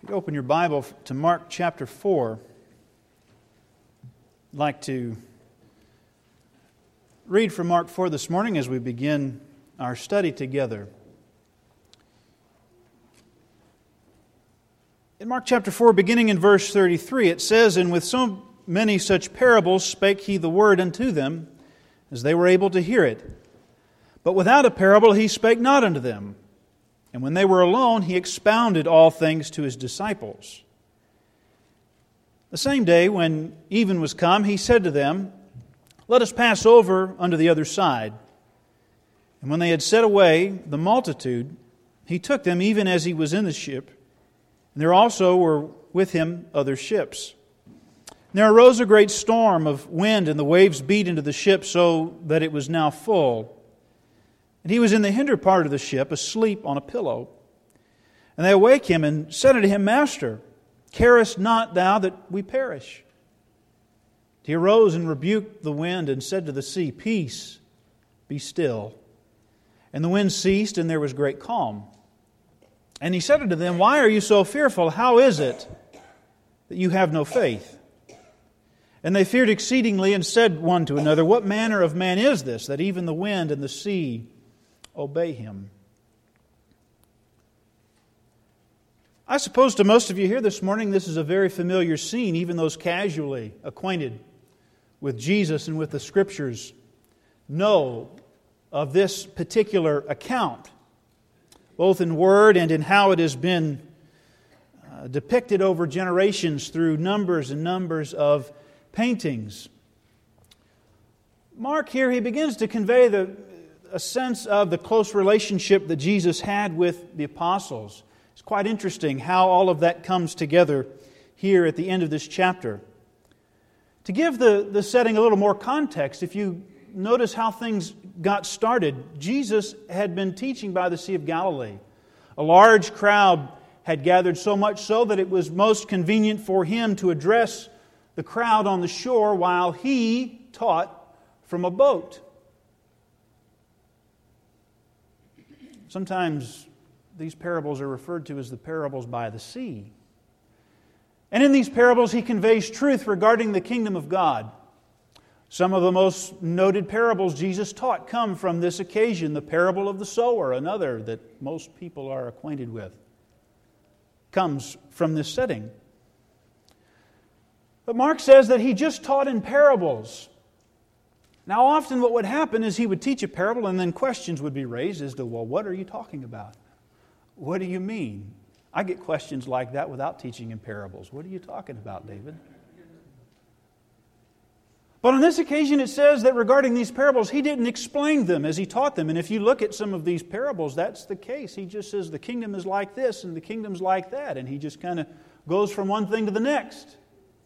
If you open your Bible to Mark chapter 4, I'd like to read from Mark 4 this morning as we begin our study together. In Mark chapter 4, beginning in verse 33, it says, "And with so many such parables spake he the word unto them, as they were able to hear it. But without a parable he spake not unto them. And when they were alone, he expounded all things to his disciples. The same day, when even was come, he said to them, Let us pass over unto the other side. And when they had set away the multitude, he took them even as he was in the ship. And there also were with him other ships. And there arose a great storm of wind, and the waves beat into the ship, so that it was now full. And he was in the hinder part of the ship, asleep on a pillow. And they awake him, and said unto him, Master, carest not thou that we perish? He arose and rebuked the wind, and said to the sea, Peace, be still. And the wind ceased, and there was great calm. And he said unto them, Why are you so fearful? How is it that you have no faith? And they feared exceedingly, and said one to another, What manner of man is this, that even the wind and the sea obey him? I suppose to most of you here this morning, this is a very familiar scene. Even those casually acquainted with Jesus and with the Scriptures know of this particular account, both in word and in how it has been depicted over generations through numbers and numbers of paintings. Mark here, he begins to convey a sense of the close relationship that Jesus had with the apostles. It's quite interesting how all of that comes together here at the end of this chapter. To give the setting a little more context, if you notice how things got started, Jesus had been teaching by the Sea of Galilee. A large crowd had gathered, so much so that it was most convenient for him to address the crowd on the shore while he taught from a boat. Sometimes these parables are referred to as the parables by the sea. And in these parables he conveys truth regarding the kingdom of God. Some of the most noted parables Jesus taught come from this occasion. The parable of the sower, another that most people are acquainted with, comes from this setting. But Mark says that he just taught in parables. Now often what would happen is he would teach a parable and then questions would be raised as to, well, what are you talking about? What do you mean? I get questions like that without teaching in parables. What are you talking about, David? But on this occasion it says that regarding these parables, he didn't explain them as he taught them. And if you look at some of these parables, that's the case. He just says the kingdom is like this and the kingdom's like that. And he just kind of goes from one thing to the next.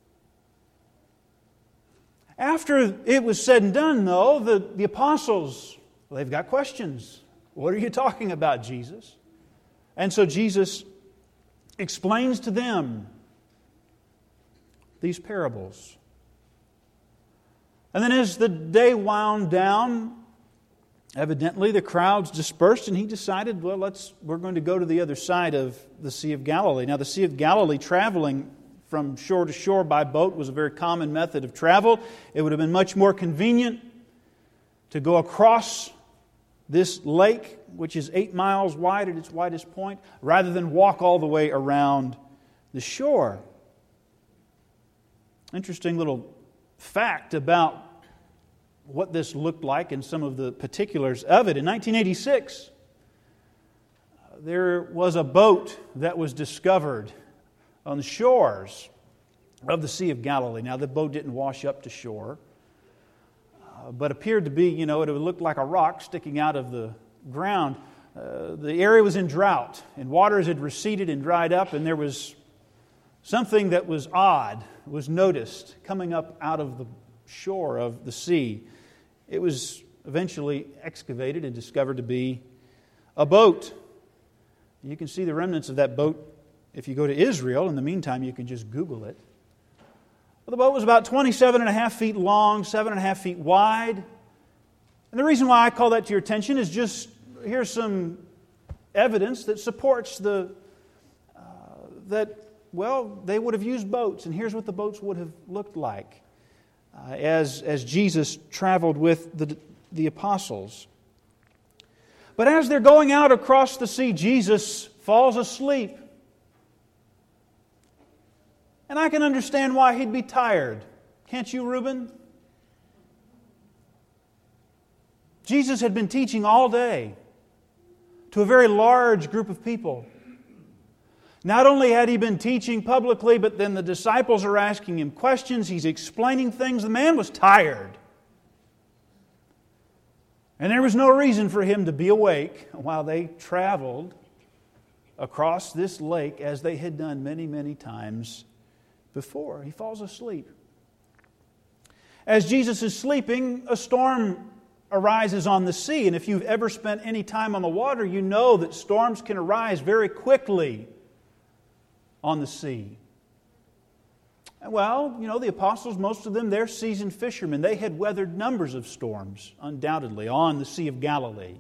After it was said and done, though, the apostles, they've got questions. What are you talking about, Jesus? And so Jesus explains to them these parables. And then as the day wound down, evidently the crowds dispersed, and he decided, well, we're going to go to the other side of the Sea of Galilee. Now, the Sea of Galilee, traveling from shore to shore by boat, was a very common method of travel. It would have been much more convenient to go across this lake, which is 8 miles wide at its widest point, rather than walk all the way around the shore. Interesting little fact about what this looked like and some of the particulars of it. In 1986, there was a boat that was discovered on the shores of the Sea of Galilee. Now, the boat didn't wash up to shore, but appeared to be, it would look like a rock sticking out of the ground. The area was in drought, and waters had receded and dried up, and there was something that was odd, was noticed coming up out of the shore of the sea. It was eventually excavated and discovered to be a boat. You can see the remnants of that boat if you go to Israel. In the meantime, you can just Google it. Well, the boat was about 27.5 feet long, 7.5 feet wide. And the reason why I call that to your attention is just here's some evidence that supports that well, they would have used boats, and here's what the boats would have looked like as Jesus traveled with the apostles. But as they're going out across the sea, Jesus falls asleep. And I can understand why he'd be tired. Can't you, Reuben? Jesus had been teaching all day to a very large group of people. Not only had he been teaching publicly, but then the disciples are asking him questions. He's explaining things. The man was tired. And there was no reason for him to be awake while they traveled across this lake as they had done many, many times before. He falls asleep. As Jesus is sleeping, a storm arises on the sea. And if you've ever spent any time on the water, you know that storms can arise very quickly on the sea. Well, the apostles, most of them, they're seasoned fishermen. They had weathered numbers of storms, undoubtedly, on the Sea of Galilee.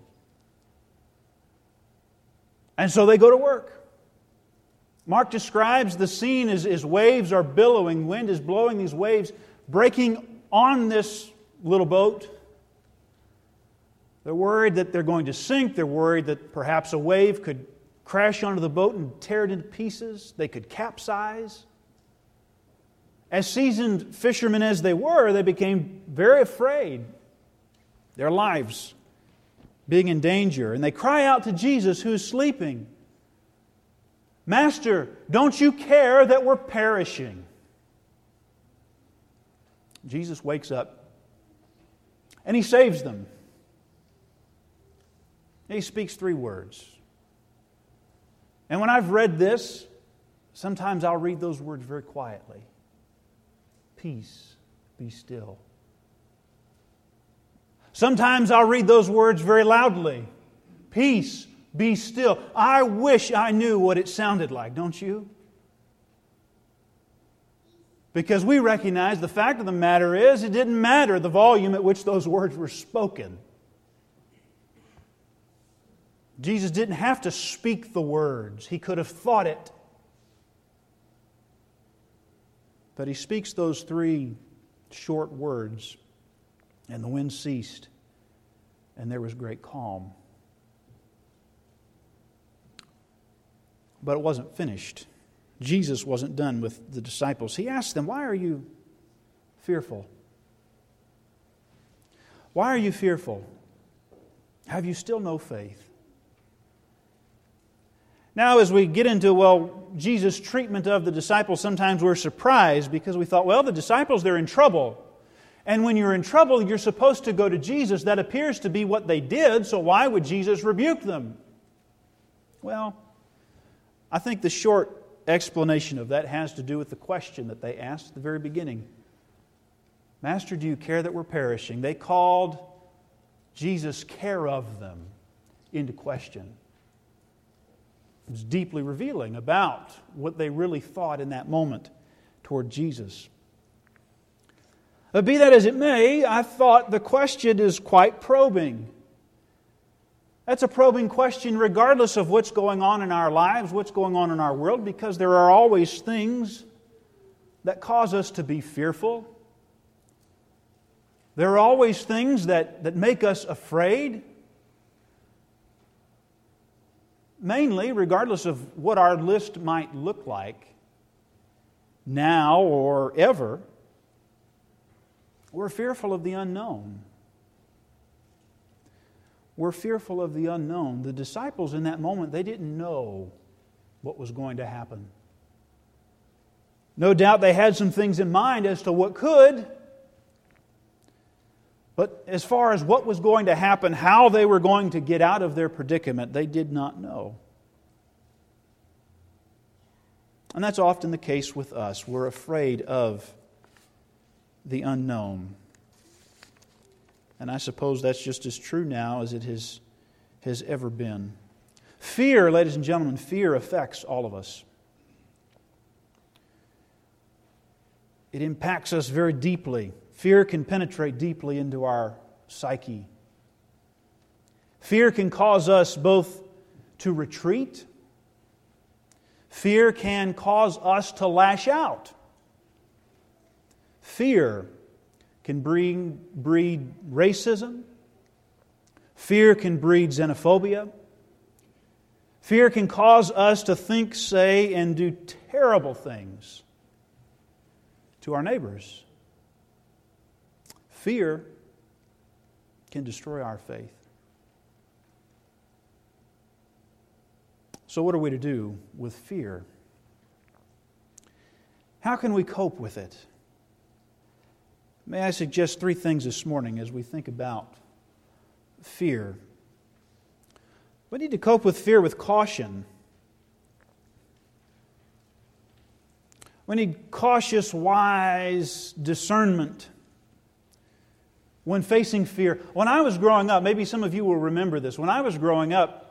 And so they go to work. Mark describes the scene as waves are billowing, wind is blowing these waves, breaking on this little boat. They're worried that they're going to sink. They're worried that perhaps a wave could crash onto the boat and tear it into pieces. They could capsize. As seasoned fishermen as they were, they became very afraid, their lives being in danger. And they cry out to Jesus, who is sleeping, "Master, don't you care that we're perishing?" Jesus wakes up and He saves them. He speaks 3 words. And when I've read this, sometimes I'll read those words very quietly. Peace, be still. Sometimes I'll read those words very loudly. Peace, be still. I wish I knew what it sounded like, don't you? Because we recognize the fact of the matter is, it didn't matter the volume at which those words were spoken. Jesus didn't have to speak the words. He could have thought it. But He speaks those 3 short words, and the wind ceased, and there was great calm. But it wasn't finished. Jesus wasn't done with the disciples. He asked them, "Why are you fearful? Why are you fearful? Have you still no faith?" Now, as we get into, Jesus' treatment of the disciples, sometimes we're surprised because we thought, the disciples, they're in trouble. And when you're in trouble, you're supposed to go to Jesus. That appears to be what they did, so why would Jesus rebuke them? Well, I think the short explanation of that has to do with the question that they asked at the very beginning. "Master, do you care that we're perishing?" They called Jesus' care of them into question. It was deeply revealing about what they really thought in that moment toward Jesus. But be that as it may, I thought the question is quite probing. That's a probing question regardless of what's going on in our lives, what's going on in our world, because there are always things that cause us to be fearful. There are always things that make us afraid. Mainly, regardless of what our list might look like, now or ever, we're fearful of the unknown. We're fearful of the unknown. The disciples in that moment, they didn't know what was going to happen. No doubt they had some things in mind as to what could, but as far as what was going to happen, how they were going to get out of their predicament, they did not know. And that's often the case with us. We're afraid of the unknown. And I suppose that's just as true now as it has ever been. Fear, ladies and gentlemen, fear affects all of us. It impacts us very deeply. Fear can penetrate deeply into our psyche. Fear can cause us both to retreat. Fear can cause us to lash out. Fear can breed racism. Fear can breed xenophobia. Fear can cause us to think, say, and do terrible things to our neighbors. Fear can destroy our faith. So what are we to do with fear? How can we cope with it? May I suggest 3 things this morning as we think about fear. We need to cope with fear with caution. We need cautious, wise discernment when facing fear. When I was growing up, maybe some of you will remember this. When I was growing up,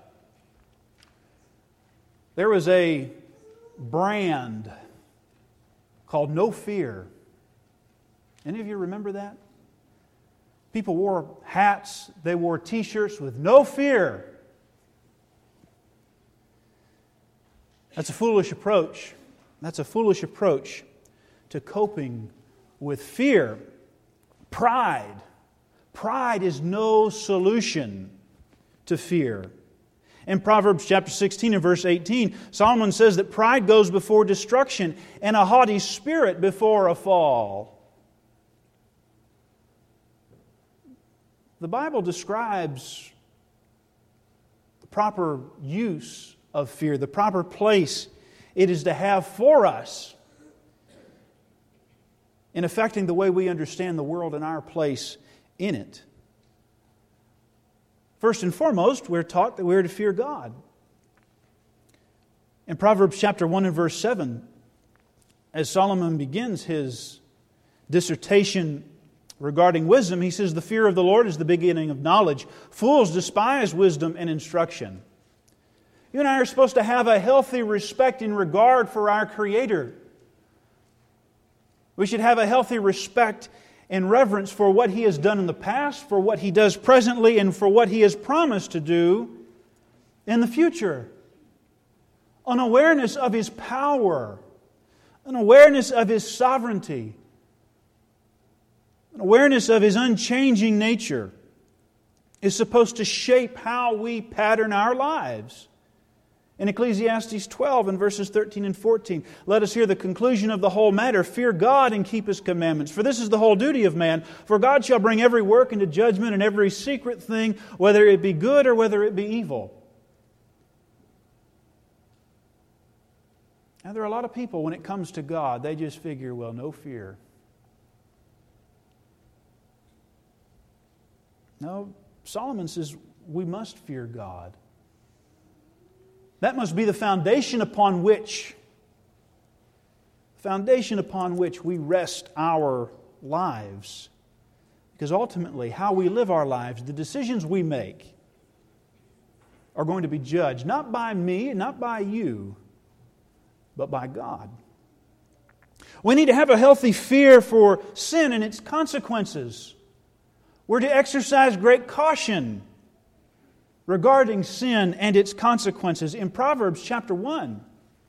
there was a brand called No Fear. Any of you remember that? People wore hats, they wore t-shirts with No Fear. That's a foolish approach. That's a foolish approach to coping with fear. Pride. Pride is no solution to fear. In Proverbs chapter 16 and verse 18, Solomon says that pride goes before destruction and a haughty spirit before a fall. The Bible describes the proper use of fear, the proper place it is to have for us in affecting the way we understand the world and our place in it. First and foremost, we're taught that we're to fear God. In Proverbs chapter 1 and verse 7, as Solomon begins his dissertation regarding wisdom, he says, "The fear of the Lord is the beginning of knowledge. Fools despise wisdom and instruction." You and I are supposed to have a healthy respect and regard for our Creator. We should have a healthy respect and reverence for what He has done in the past, for what He does presently, and for what He has promised to do in the future. An awareness of His power, an awareness of His sovereignty, an awareness of His unchanging nature is supposed to shape how we pattern our lives. In Ecclesiastes 12 and verses 13 and 14, let us hear the conclusion of the whole matter. Fear God and keep His commandments, for this is the whole duty of man. For God shall bring every work into judgment and every secret thing, whether it be good or whether it be evil. Now, there are a lot of people, when it comes to God, they just figure, well, no fear. No, Solomon says we must fear God. That must be the foundation upon which we rest our lives. Because ultimately, how we live our lives, the decisions we make, are going to be judged not by me, not by you, but by God. We need to have a healthy fear for sin and its consequences. We're to exercise great caution regarding sin and its consequences. In Proverbs chapter 1,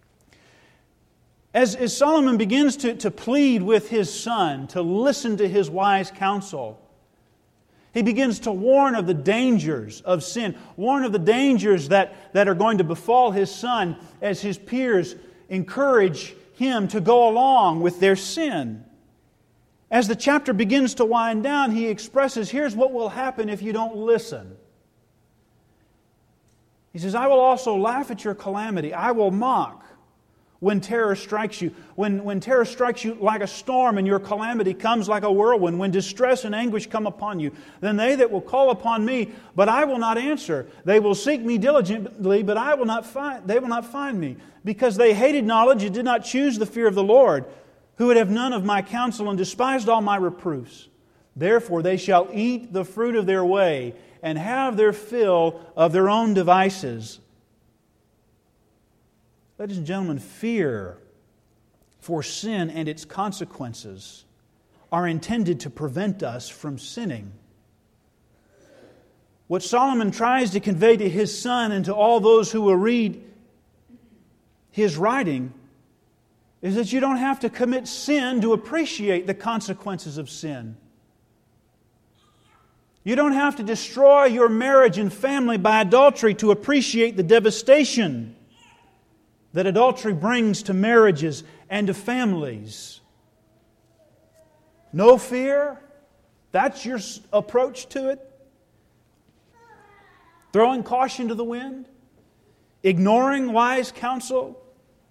as Solomon begins to plead with his son to listen to his wise counsel, he begins to warn of the dangers of sin, warn of the dangers that are going to befall his son as his peers encourage him to go along with their sin. As the chapter begins to wind down, he expresses, here's what will happen if you don't listen. He says, I will also laugh at your calamity. I will mock when terror strikes you. When terror strikes you like a storm and your calamity comes like a whirlwind, when distress and anguish come upon you, then they that will call upon me, but I will not answer. They will seek me diligently, but they will not find me. Because they hated knowledge and did not choose the fear of the Lord, who would have none of my counsel and despised all my reproofs. Therefore they shall eat the fruit of their way, and have their fill of their own devices. Ladies and gentlemen, fear for sin and its consequences are intended to prevent us from sinning. What Solomon tries to convey to his son and to all those who will read his writing is that you don't have to commit sin to appreciate the consequences of sin. You don't have to destroy your marriage and family by adultery to appreciate the devastation that adultery brings to marriages and to families. No fear? That's your approach to it? Throwing caution to the wind? Ignoring wise counsel?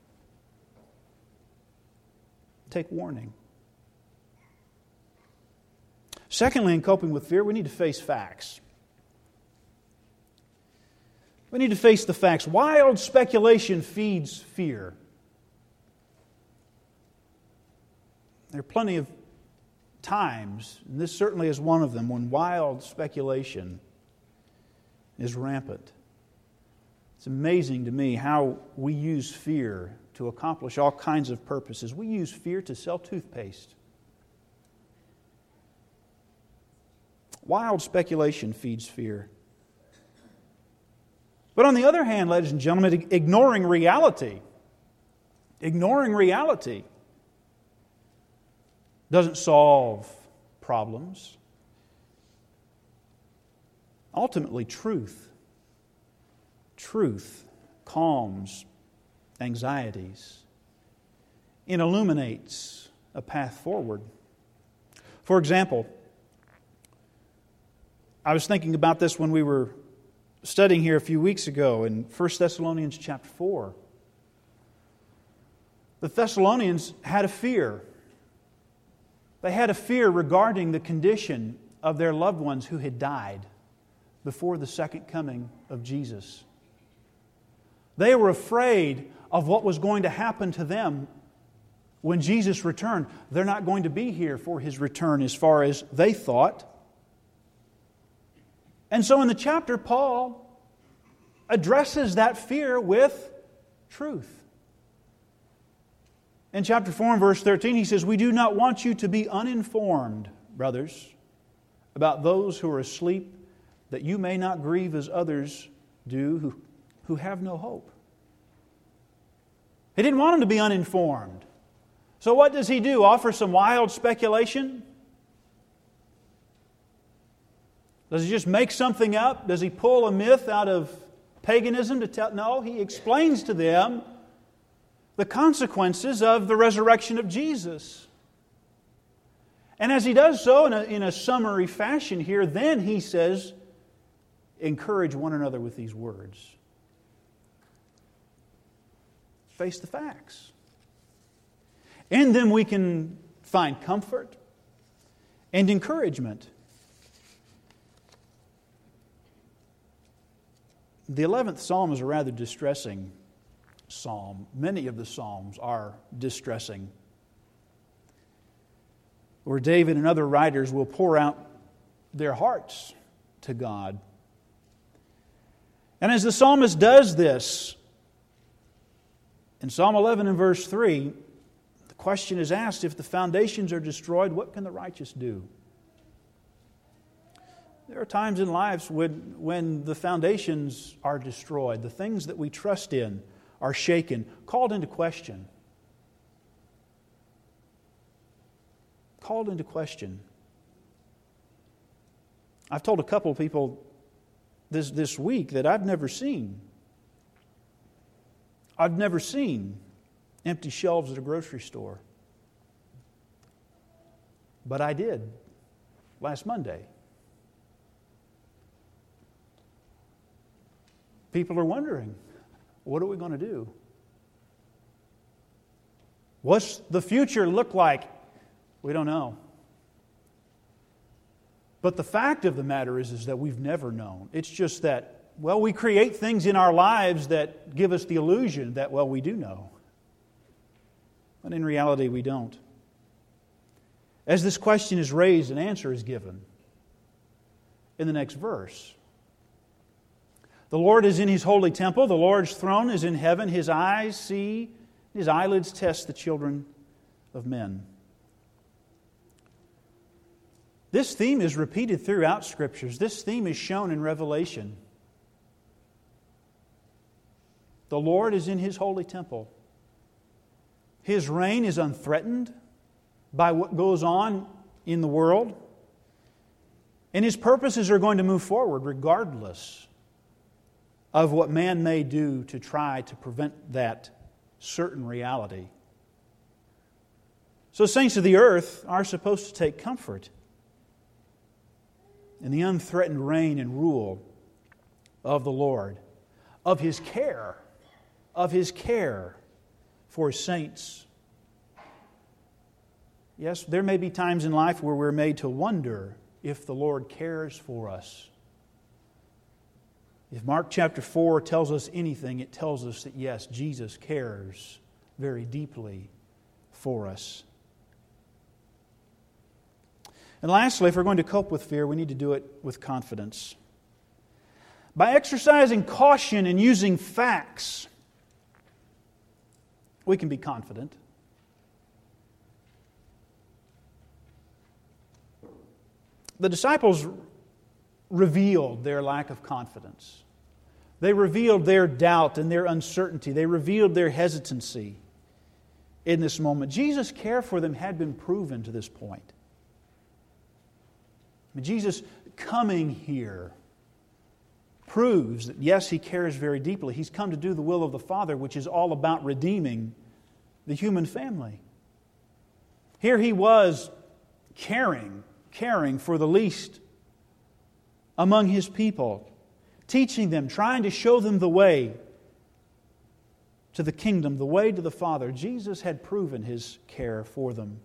Take warning. Secondly, in coping with fear, we need to face facts. We need to face the facts. Wild speculation feeds fear. There are plenty of times, and this certainly is one of them, when wild speculation is rampant. It's amazing to me how we use fear to accomplish all kinds of purposes. We use fear to sell toothpaste. Wild speculation feeds fear. But on the other hand, ladies and gentlemen, ignoring reality doesn't solve problems. Ultimately, truth calms anxieties and illuminates a path forward. For example, I was thinking about this when we were studying here a few weeks ago in 1 Thessalonians chapter 4. The Thessalonians had a fear. They had a fear regarding the condition of their loved ones who had died before the second coming of Jesus. They were afraid of what was going to happen to them when Jesus returned. They're not going to be here for His return as far as they thought. And so in the chapter, Paul addresses that fear with truth. In chapter 4 and verse 13, he says, "We do not want you to be uninformed, brothers, about those who are asleep, that you may not grieve as others do who have no hope." He didn't want them to be uninformed. So what does he do? Offer some wild speculation? Does he just make something up? Does he pull a myth out of paganism to tell? No, he explains to them the consequences of the resurrection of Jesus. And as he does so in a summary fashion here, then he says, encourage one another with these words. Face the facts. In them we can find comfort and encouragement. The 11th Psalm is a rather distressing psalm. Many of the Psalms are distressing, where David and other writers will pour out their hearts to God. And as the psalmist does this, in Psalm 11 and verse 3, the question is asked, if the foundations are destroyed, what can the righteous do? There are times in lives when the foundations are destroyed, the things that we trust in are shaken, called into question. Called into question. I've told a couple of people this week that I've never seen empty shelves at a grocery store. But I did last Monday. People are wondering, what are we going to do? What's the future look like? We don't know. But the fact of the matter is that we've never known. It's just that, well, we create things in our lives that give us the illusion that, well, we do know. But in reality, we don't. As this question is raised, an answer is given in the next verse. The Lord is in His holy temple. The Lord's throne is in heaven. His eyes see, His eyelids test the children of men. This theme is repeated throughout Scriptures. This theme is shown in Revelation. The Lord is in His holy temple. His reign is unthreatened by what goes on in the world. And His purposes are going to move forward regardless of what man may do to try to prevent that certain reality. So saints of the earth are supposed to take comfort in the unthreatened reign and rule of the Lord, of His care for His saints. Yes, there may be times in life where we're made to wonder if the Lord cares for us. If Mark chapter 4 tells us anything, it tells us that yes, Jesus cares very deeply for us. And lastly, if we're going to cope with fear, we need to do it with confidence. By exercising caution and using facts, we can be confident. The disciples revealed their lack of confidence. They revealed their doubt and their uncertainty. They revealed their hesitancy in this moment. Jesus' care for them had been proven to this point. Jesus coming here proves that, yes, He cares very deeply. He's come to do the will of the Father, which is all about redeeming the human family. Here He was caring for the least among His people, teaching them, trying to show them the way to the kingdom, the way to the Father. Jesus had proven His care for them.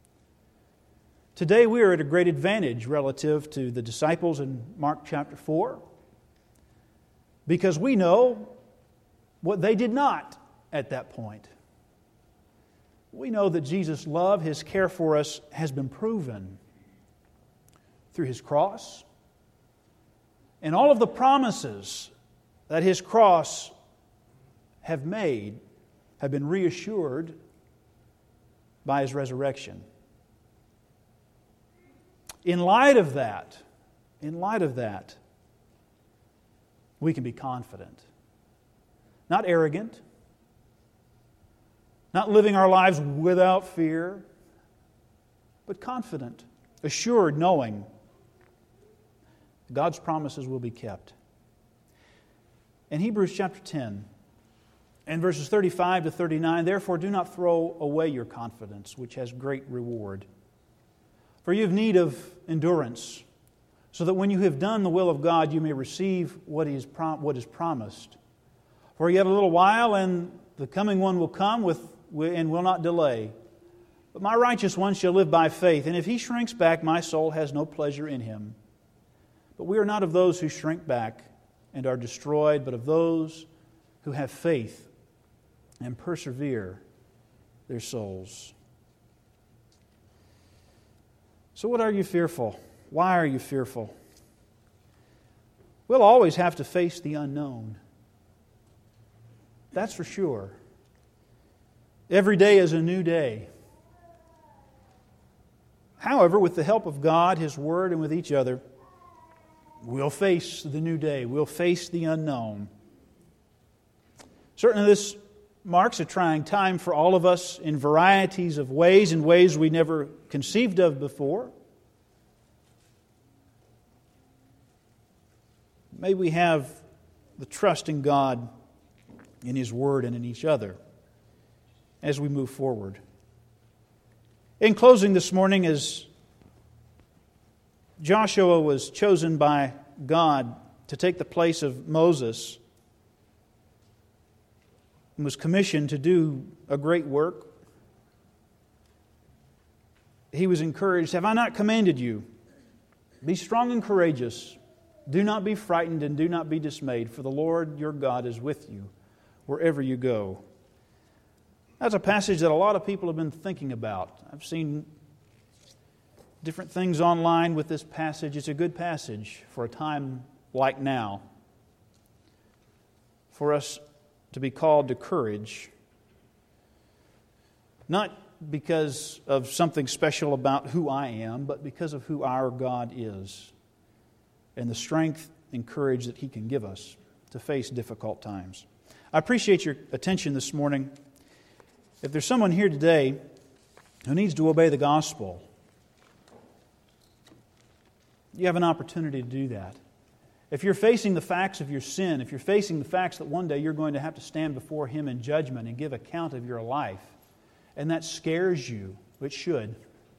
Today we are at a great advantage relative to the disciples in Mark chapter 4 because we know what they did not at that point. We know that Jesus' love, His care for us has been proven through His cross. And all of the promises that His cross have made have been reassured by His resurrection. In light of that, we can be confident. Not arrogant. Not living our lives without fear, but confident, assured, knowing God's promises will be kept. In Hebrews chapter 10, and verses 35 to 39, therefore do not throw away your confidence, which has great reward. For you have need of endurance, so that when you have done the will of God, you may receive what is promised. For yet a little while, and the coming one will come and will not delay. But my righteous one shall live by faith, and if he shrinks back, my soul has no pleasure in him. But we are not of those who shrink back and are destroyed, but of those who have faith and persevere their souls. So what are you fearful? Why are you fearful? We'll always have to face the unknown. That's for sure. Every day is a new day. However, with the help of God, His Word, and with each other, we'll face the new day. We'll face the unknown. Certainly this marks a trying time for all of us in varieties of ways, in ways we never conceived of before. May we have the trust in God, in His Word, and in each other as we move forward. In closing this morning, as Joshua was chosen by God to take the place of Moses and was commissioned to do a great work, he was encouraged, "Have I not commanded you? Be strong and courageous. Do not be frightened and do not be dismayed, for the Lord your God is with you wherever you go." That's a passage that a lot of people have been thinking about. I've seen different things online with this passage. It's a good passage for a time like now, for us to be called to courage, not because of something special about who I am, but because of who our God is and the strength and courage that He can give us to face difficult times. I appreciate your attention this morning. If there's someone here today who needs to obey the gospel, you have an opportunity to do that. If you're facing the facts of your sin, if you're facing the facts that one day you're going to have to stand before Him in judgment and give account of your life, and that scares you, which should.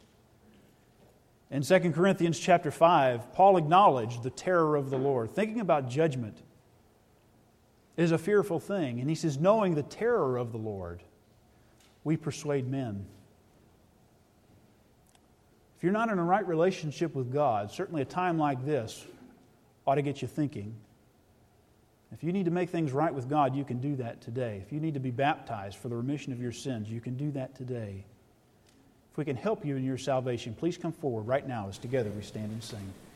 In 2 Corinthians chapter 5, Paul acknowledged the terror of the Lord. Thinking about judgment is a fearful thing. And he says, knowing the terror of the Lord, we persuade men. If you're not in a right relationship with God, certainly a time like this ought to get you thinking. If you need to make things right with God, you can do that today. If you need to be baptized for the remission of your sins, you can do that today. If we can help you in your salvation, please come forward right now as together we stand and sing.